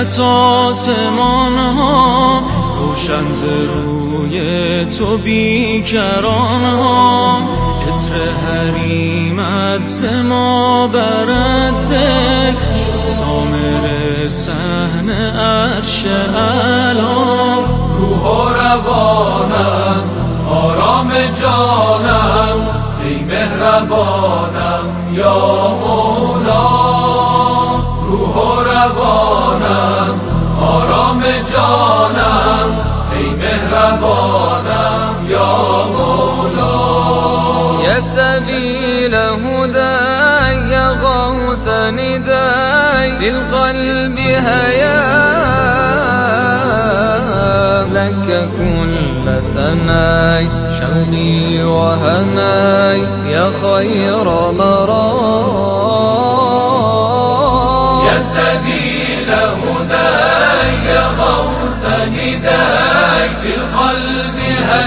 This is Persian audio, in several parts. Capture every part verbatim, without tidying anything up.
خط آسمان ها روشن ز روی تو بیکران ها عطر حریمت ز ما برد دل شد سامر صحن عرش اعلی روح و روانم آرام جانم ای مهربانم یا مولا روح و روانم آرام جانم ای مهربانم یا مولا یا سبیل هدی یا غوث ندی للقلب هیا لك كل ثناي شوقي وهناي يا خير مرام يا سبيل هداي يا غوث نداي في القلب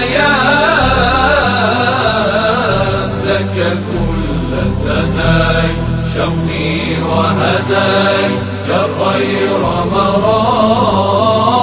هيام لك كل ثناي شوقي وهناي يا خير مرام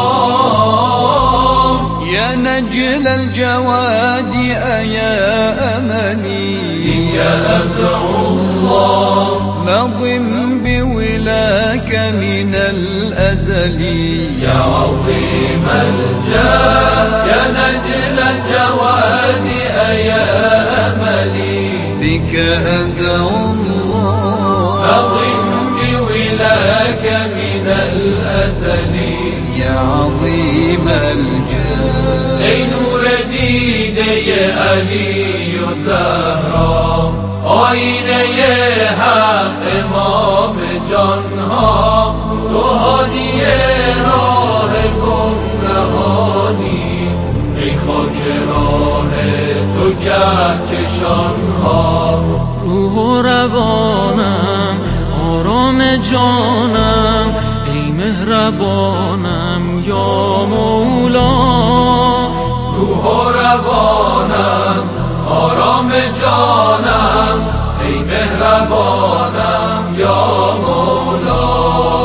يا نجل الجواد أيا أملي بك أدعو الله نظم بولاك من الأزل يا عظيم الجاه يا نجل الجواد أيا أملي بك أدعو الله نظم بولاك من الأزل يا عظيم الجاه ای نور دیده علی و زهرا آینه حق امام جانها تو هادی راه گمرهانی ای خاک راه تو کهکشانها روح و روانم آرام جانم ای مهربانم یا مولا روح و روانم آرام جانم ای مهربانم یا مولا.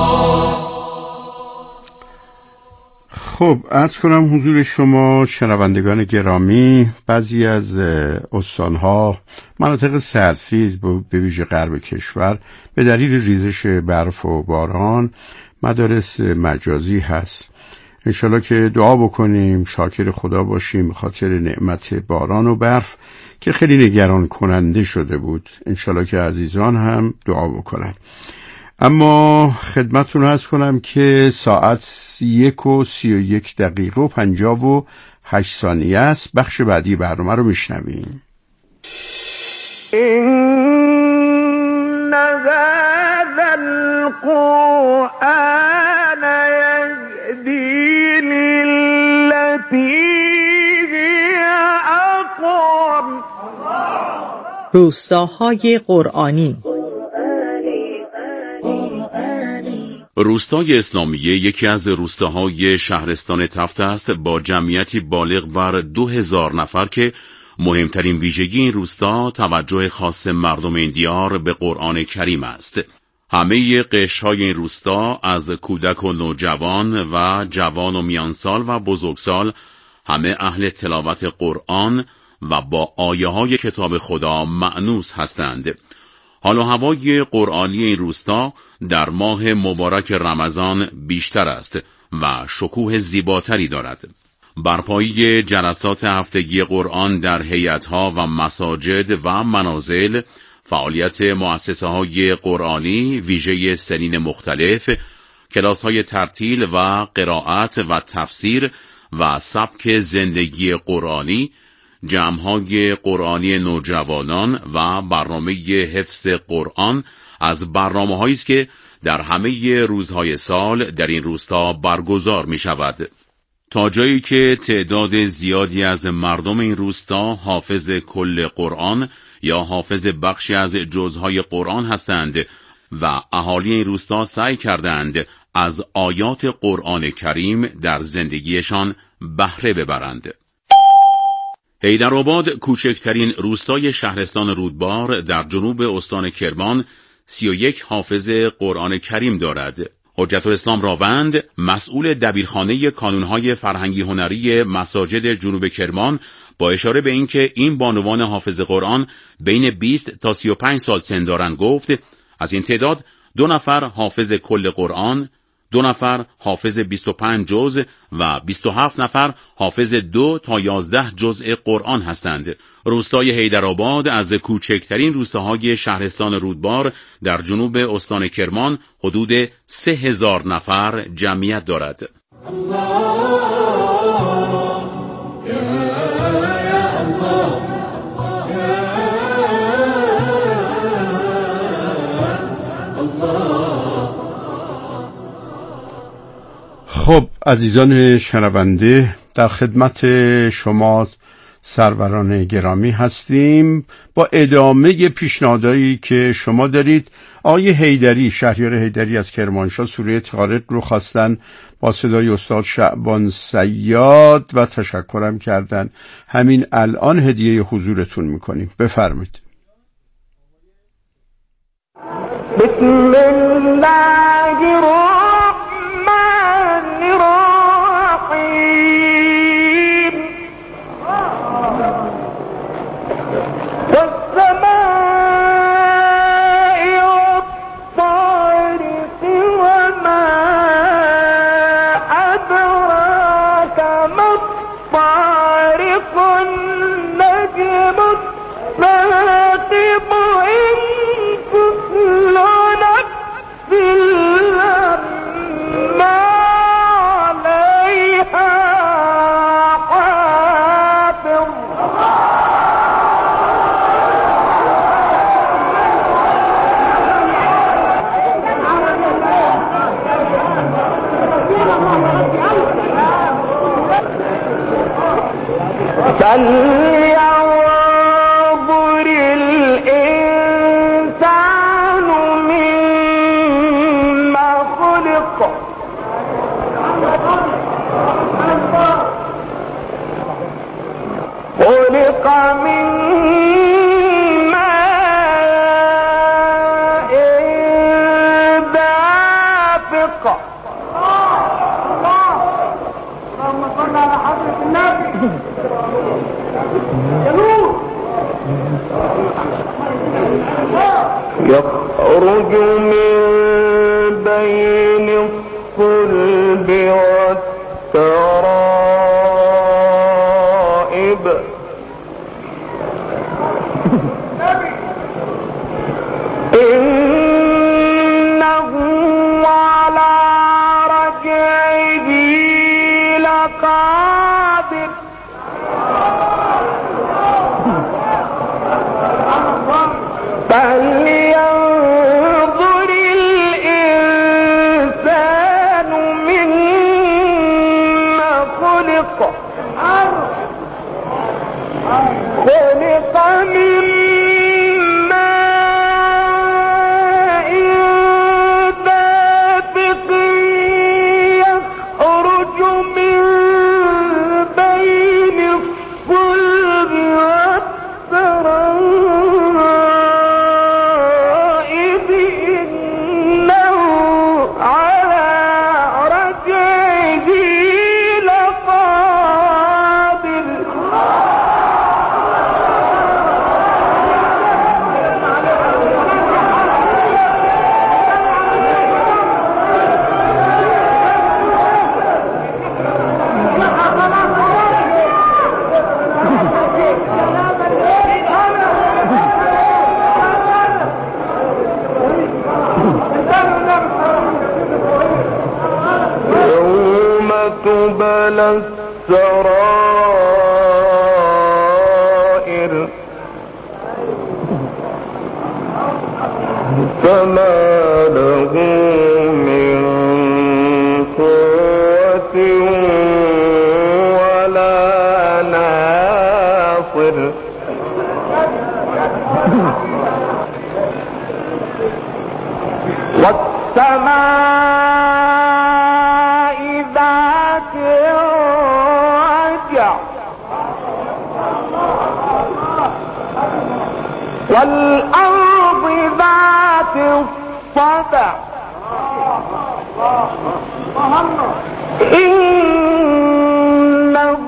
خب عرض کنم حضور شما شنوندگان گرامی بعضی از استانها مناطق سردسیز به ویژه غرب کشور به دلیل ریزش برف و باران مدارس مجازی هست. انشالله که دعا بکنیم شاکر خدا باشیم به خاطر نعمت باران و برف که خیلی نگران کننده شده بود. انشالله که عزیزان هم دعا بکنن. اما خدمتتون عرض کنم که ساعت یک و سی و یک دقیقه و پنجاه و هشت ثانیه است. بخش بعدی برنامه رو میشنویم. این هذا القرآن یهدی للتی هی اقوم. روستاهای قرآنی. روستای اسلامیه یکی از روستاهای شهرستان تفت است با جمعیتی بالغ بر دو هزار نفر که مهمترین ویژگی این روستا توجه خاص مردم این دیار به قرآن کریم است. همه قشرهای این روستا از کودک و نوجوان و جوان و میانسال و بزرگسال همه اهل تلاوت قرآن و با آیه های کتاب خدا مأنوس هستند. حال و هوای قرآنی این روستا در ماه مبارک رمضان بیشتر است و شکوه زیباتری دارد. برپایی جلسات هفتگی قرآن در هیئت‌ها و مساجد و منازل، فعالیت مؤسسه‌های قرآنی ویژه سنین مختلف، کلاس‌های ترتیل و قرائت و تفسیر و سبک زندگی قرآنی، جمع‌های قرآنی نوجوانان و برنامه حفظ قرآن از برنامه‌هایی است که در همه روزهای سال در این روستا برگزار می‌شود. تا جایی که تعداد زیادی از مردم این روستا حافظ کل قرآن یا حافظ بخشی از جزهای قرآن هستند و اهالی این روستا سعی کردند از آیات قرآن کریم در زندگیشان بهره ببرند. حیدرآباد کوچکترین روستای شهرستان رودبار در جنوب استان کرمان سی و یک حافظ قرآن کریم دارد. حجت الاسلام راوند، مسئول دبیرخانه کانونهای فرهنگی هنری مساجد جنوب کرمان، با اشاره به اینکه این بانوان حافظ قرآن بین بیست تا سی و پنج سال سن دارند گفت از این تعداد دو نفر حافظ کل قرآن، دو نفر حافظ بیست و پنج جزء و بیست و هفت نفر حافظ دو تا یازده جزء قرآن هستند. روستای حیدرآباد از کوچکترین روستاهای شهرستان رودبار در جنوب استان کرمان حدود سه هزار نفر جمعیت دارد. خب عزیزان شنونده، در خدمت شما سروران گرامی هستیم با ادامه پیشنهادایی که شما دارید. آقای حیدری، شهریار حیدری از کرمانشاه، سوره طارق رو خواستن با صدای استاد شعبان صیاد و تشکرم کردن. همین الان هدیه حضورتون میکنیم، بفرمایید. بسم الله الرحمن الرحیم والسماء والطارق وما أدراك ما الطارق النجم الثاقب إن كل نفس لما عليها حافظ فلينظر الإنسان مما خلق خلق من ماء دافق اللهم صل على حضرة النبي يخرج من بين الصلب والترائب إنه على رجعه لقادر فلينظر الإنسان مما خلق خلق من ماء دافق يخرج من بين الصلب والترائب إنه على رجعه لقادر يوم تبلى السرائر فما له من قوة ولا ناصر والسماء ذات الرجع والأرض ذات الصدع إنه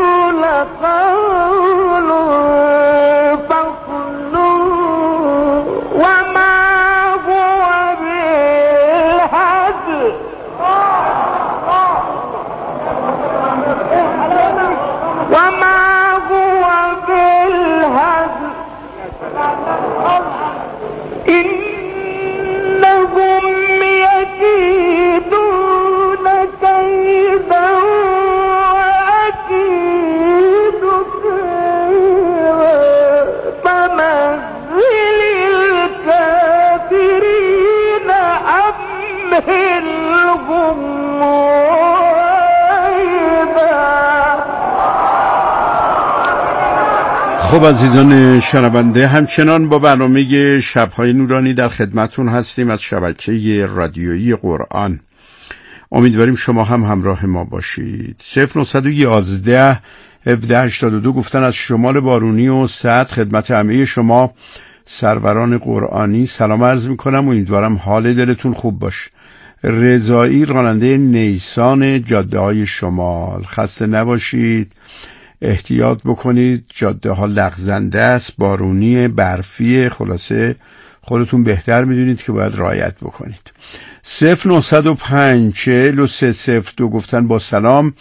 لقول فصل وما هو بالهزل وما هو بالهزل إنهم يكيدون كيدا وأكيد كيدا فمهل الكافرين أمهلهم خب عزیزان شنونده، همچنان با برنامه شب‌های نورانی در خدمتون هستیم از شبکه رادیویی قرآن. امیدواریم شما هم همراه ما باشید. صفر نهصد و یازده هفده هشتاد و دو گفتن از شمال بارونی و سعد خدمت همه شما سروران قرآنی سلام عرض میکنم. امیدوارم حال دلتون خوب باشه. رضایی راننده نیسان جاده های شمال، خسته نباشید، احتیاط بکنید، جاده ها لغزنده است، بارونی، برفی، خلاصه خودتون بهتر میدونید که باید رعایت بکنید. صفر نهصد و پنج چهل و سه صفر دو گفتن با سلام،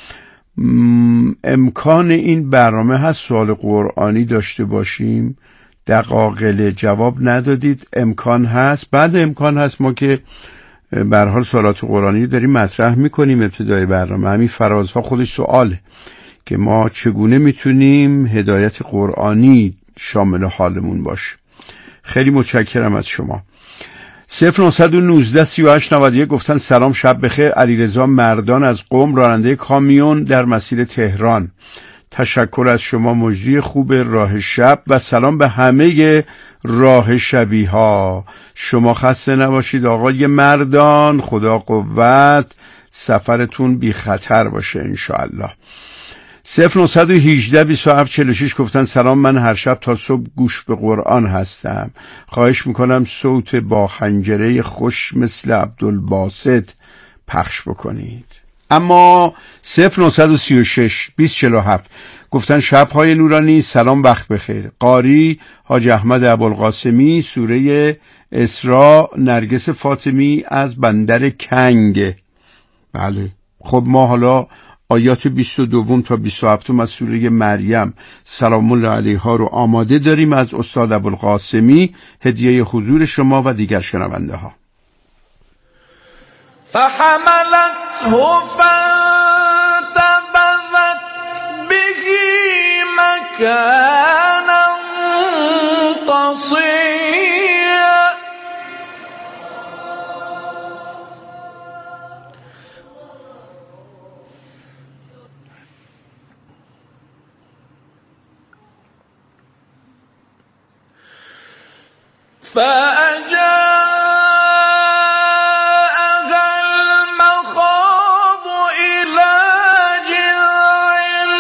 امکان این برنامه هست سوال قرآنی داشته باشیم؟ دقایق جواب ندادید. امکان هست؟ بعد امکان هست، ما که به هر حال سوالات قرآنی داریم مطرح میکنیم ابتدای برنامه. همین فرازها خودش سواله که ما چگونه میتونیم هدایت قرآنی شامل حالمون باشه. خیلی متشکرم از شما. صفر نهصد و نوزده سی و هشت نود و یک گفتن سلام شب بخیر، علیرضا مردان از قم، راننده کامیون در مسیر تهران. تشکر از شما، مجری خوب راه شب و سلام به همه راه شبی ها. شما خسته نباشید آقای مردان، خدا قوت، سفرتون بی خطر باشه انشاءالله. صفر نهصد و هجده بیست و هفت چهل و شش گفتن سلام، من هر شب تا صبح گوش به قرآن هستم، خواهش میکنم صوت با خنجره خوش مثل عبدالباسط پخش بکنید. اما صفر نهصد و سی و شش بیست چهل و هفت گفتن شب‌های نورانی سلام وقت بخیر، قاری حاج احمد ابوالقاسمی، سوره اسراء، نرگس فاطمی از بندر کنگ. بله خب ما حالا آیات بیست و دو تا بیست و هفت از سوره مریم سلام الله علیها رو آماده داریم از استاد ابوالقاسمی، هدیه حضور شما و دیگر شنونده ها. فحملته فانتبذت به مكانا قصيا فأجاءها المخاض إلى جذع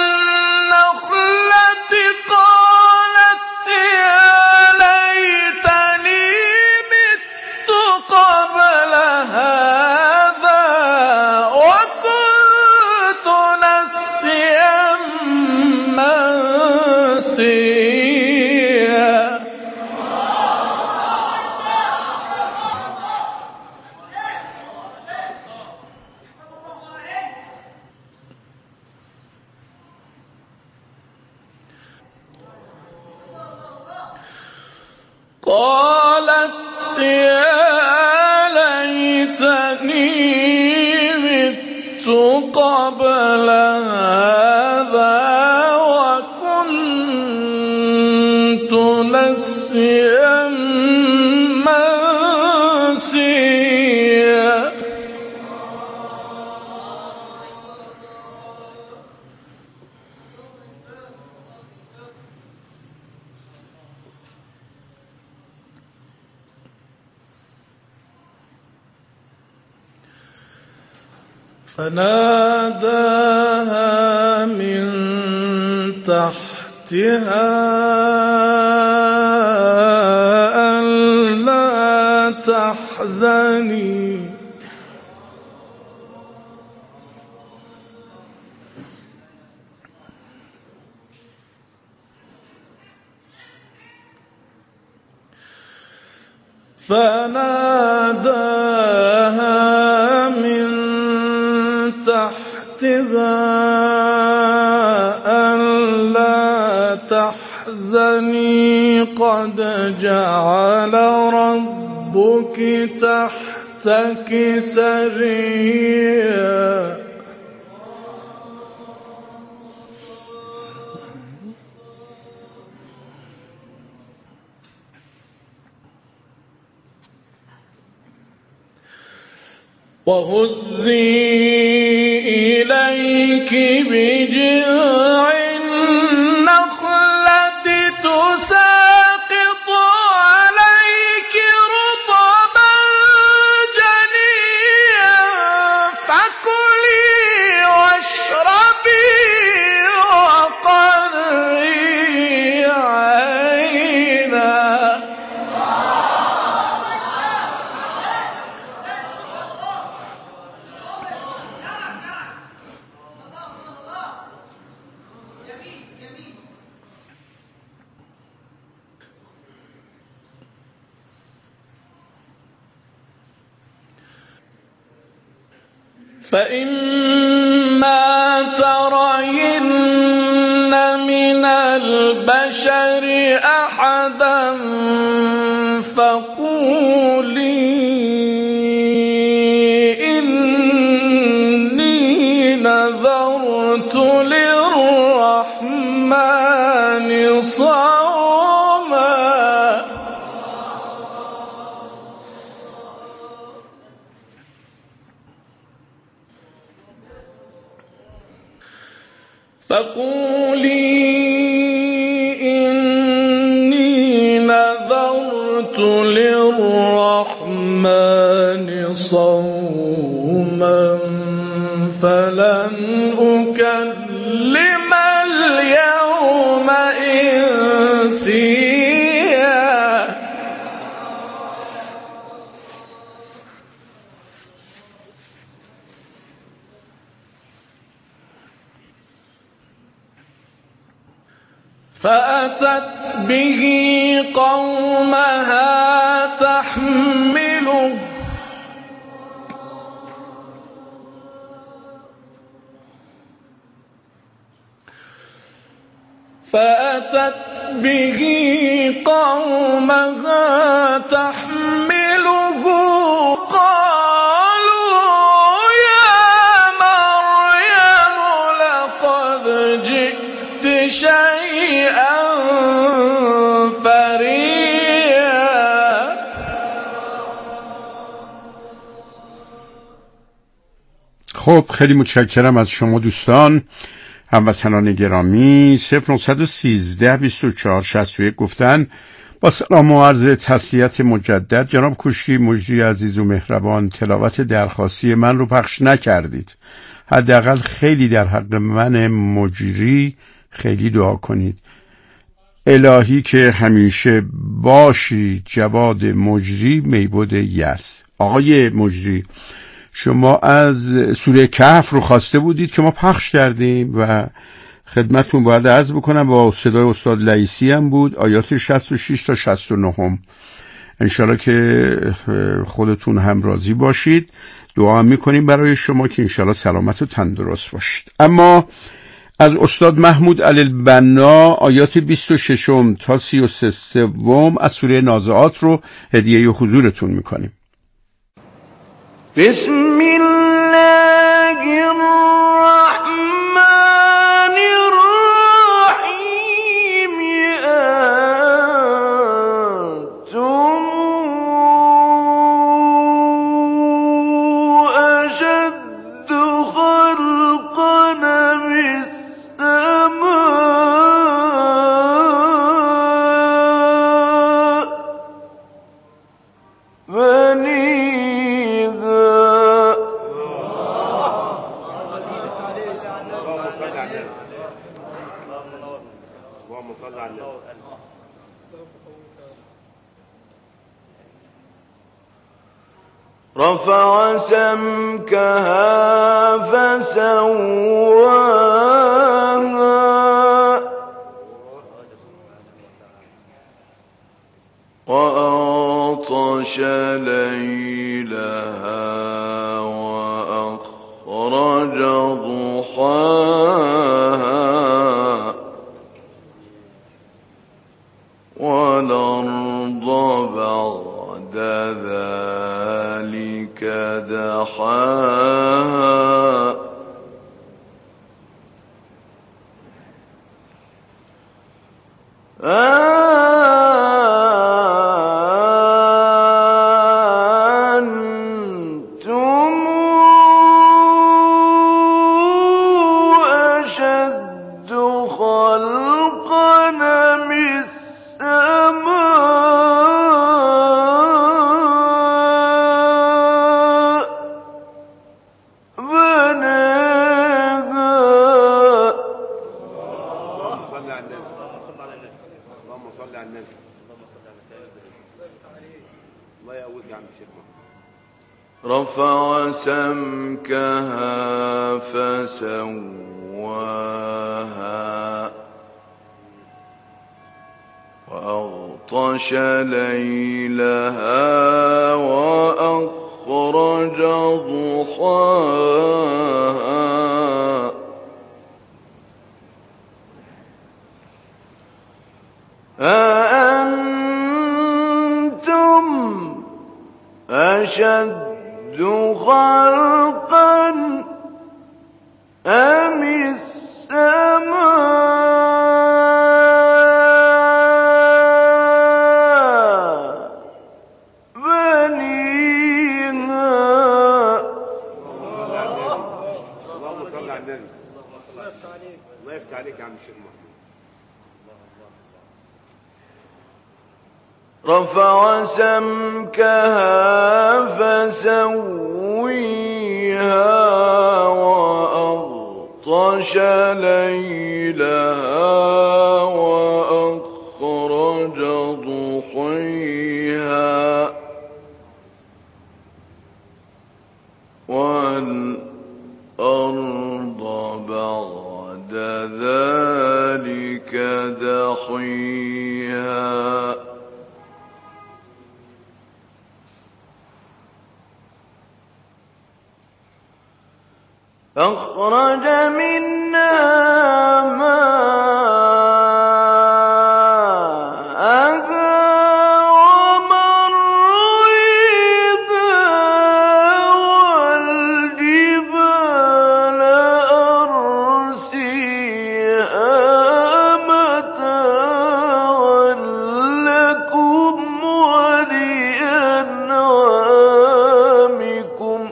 النخلة قالت يا ليتني مت قبل هذا وكنت نسيا منسيا. قالت يا ليتني مت قبل هذا وكنت نسيا منسيا. فناداها من تحتها ألا تحزني فناداها من تحتها ألا تحزني قد جعل ربك تحتك سريا. وهزي إليك بجذع النخلة تساقط عليك رطبا جنيا فكلي واشربي وقري عينا. فإما ترين من البشر أحدا فقولي إني نذرت للرحمن صوما. فقولي إني نذرت للرحمن صوما فلن أكلم اليوم إنسيا. فأتت به قومها تحمله فأتت به قومها تحمله قالوا يا مريم لقد جئت شيئا فريا. خب خیلی متشکرم از شما دوستان هموطنان گرامی. صفر نهصد و سیزده بیست و چهار شصت و یک گفتن با سلام و عرض تسلیت مجدد جناب کوشکی مجری عزیز و مهربان تلاوت درخواستی من رو پخش نکردید. حداقل خیلی در حق من مجری خیلی دعا کنید. الهی که همیشه باشی جواد مجری میبود یس. آقای مجری شما از سوره کهف رو خواسته بودید که ما پخش کردیم و خدمتون باید عرض بکنم با صدای استاد لعیسی هم بود آیات شصت و شش تا شصت و نه هم. انشالله که خودتون هم راضی باشید. دعا میکنیم برای شما که انشالله سلامت و تندرست باشید. اما از استاد محمود علی البنا آیات بیست و شش تا سی و سه سوم از سوره نازعات رو هدیه حضورتون میکنیم. بسم الله الرحمن الرحیم. أنتم أشد خلقا من السماء بنيها. رفع سمكها فسواها وأغطش وأغطش ليلها وأخرج ضحاها والأرض بعد ذلك دحاها أنتم أشد خلقا أم السماء بناها. اللهم صل على النبي. اللهم صل على النبي. الله يقويك يا عم الشيخ. رفع سمكها فسواها وأغطش ليلها وأخرج ضحاها أأنتم أشد خلقا أم السماء بنيها. اللهم صل على النبي. الله يفتح عليك يا عم الشيخ محمود. رفع سمكها فسويها وأغطش ليلها وأخرج ضحيها والأرض بعد ذلك دحيها أخرج منها ماءها ومرعاها والجبال أرسيها متاعا لكم ولأنعامكم.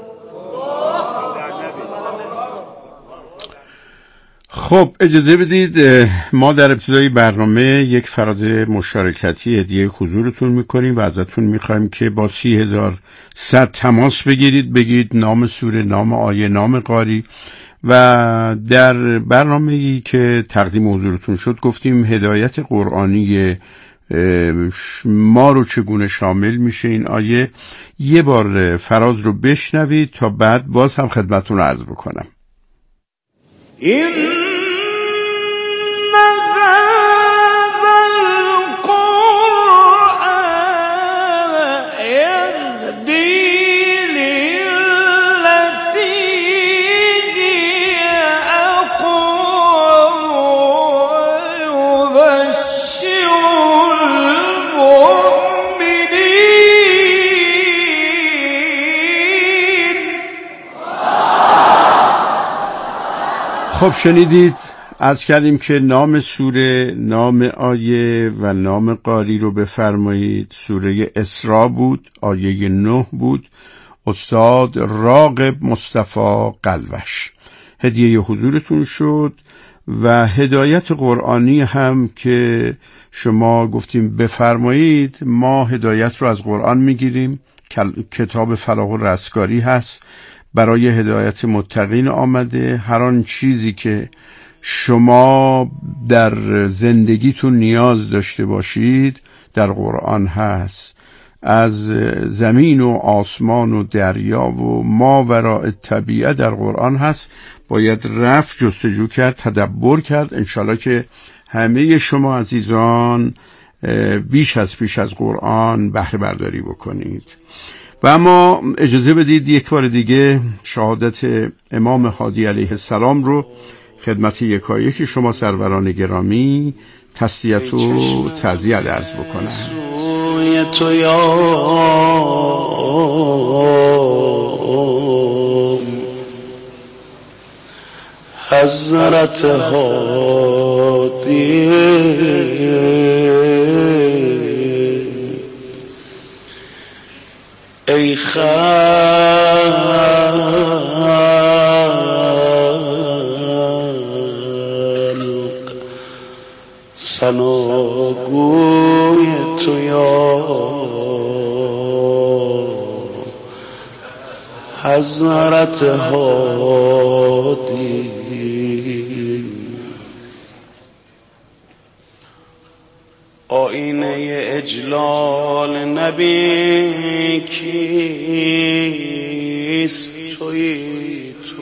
خب اجازه بدید ما در ابتدای برنامه یک فراز مشارکتی هدیه حضورتون میکنیم و ازتون میخوایم که با سی هزار صد تماس بگیرید، بگیرید نام سوره، نام آیه، نام قاری. و در برنامه‌ای که تقدیم حضورتون شد گفتیم هدایت قرآنی ما رو چگونه شامل میشه این آیه. یه بار فراز رو بشنوید تا بعد باز هم خدمتون عرض بکنم. این خب شنیدید، عرض کردیم که نام سوره، نام آیه و نام قاری رو بفرمایید. سوره اسراء بود، آیه نه بود. استاد راغب مصطفی قلوش. هدیه حضورتون شد و هدایت قرآنی هم که شما گفتیم بفرمایید. ما هدایت رو از قرآن میگیریم. کتاب فلاح و رستگاری هست، برای هدایت متقین آمده. هر آن چیزی که شما در زندگیتون نیاز داشته باشید در قرآن هست. از زمین و آسمان و دریا و ماوراء طبیعه در قرآن هست. باید رفت جستجو کرد، تدبر کرد. انشالله که همه شما عزیزان بیش از پیش از قرآن بهره برداری بکنید. و اما اجازه بدید یک بار دیگه شهادت امام هادی علیه السلام رو خدمت یکایک شما سروران گرامی تسلیت و تعزیت عرض بکنم. تو یا حضرت هادی ای خلق ثناگوی تو یا حضرت هادی آینه اجلال نبی کیست توی تو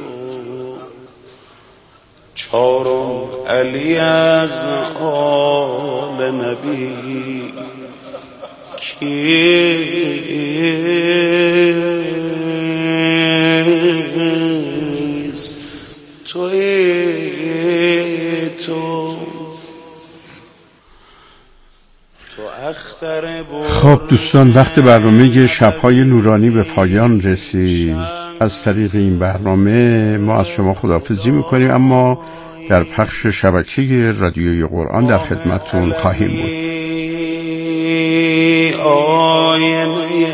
چارم علی از آل نبی کیست توی تو خب دوستان، وقت برنامه شب‌های نورانی به پایان رسید. از طریق این برنامه ما از شما خداحافظی میکنیم، اما در پخش شبکه رادیوی قرآن در خدمتتون خواهیم بود. آینه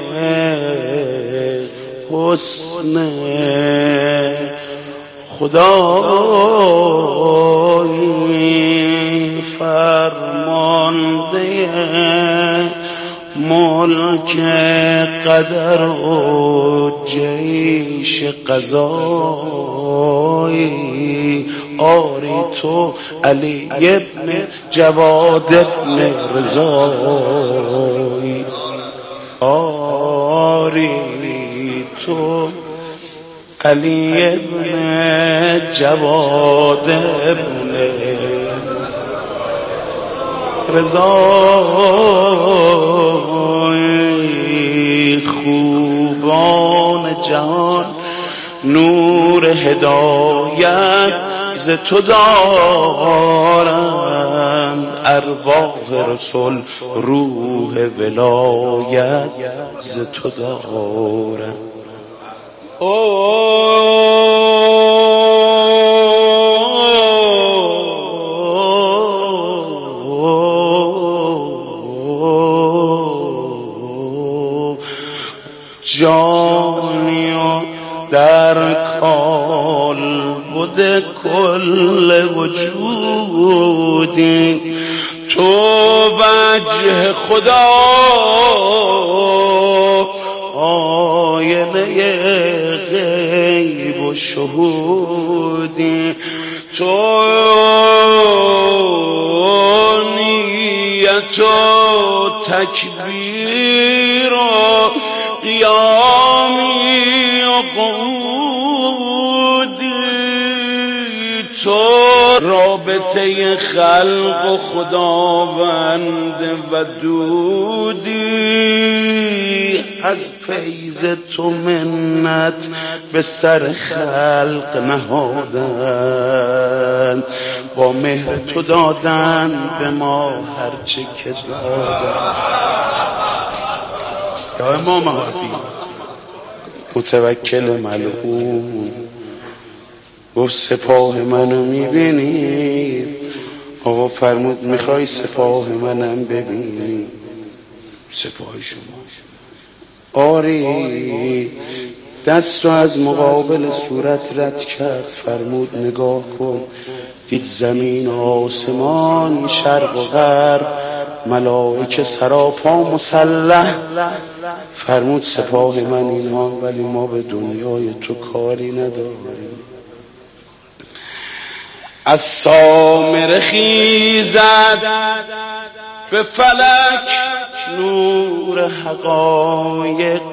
حسن خدای فرمانده ملک قدر و جیش قضایی آری تو علی ابن جواد ابن رضایی آری تو علی ابن جواد ابن رضای خوبان جهان نور هدایت ز تو دارند ارواح رسول روح ولایت ز تو دارند جانیو در کال بود کل وجودی تو وجه خدا آینه غیب و شهودی تو نیت و تکبیر و قیامی و قعودی تو رابطه خلق و خداوند و دودی از فیض تو منت به سر خلق نهادن با مهر تو دادن به ما هرچه که دادن یا امام هادی متوکل ملعون گفت سپاه منو میبینی؟ آقا فرمود میخوای سپاه منم ببینی؟ سپاه شما آری دست رو از مقابل صورت رد کرد، فرمود نگاه کن. دید زمین و آسمان، شرق و غرب، ملائکه سراپا مسلح. فرمود سپاه من اینها، ولی ما به دنیای تو کاری نداریم. از سامره خیزد به فلک نور حقایق،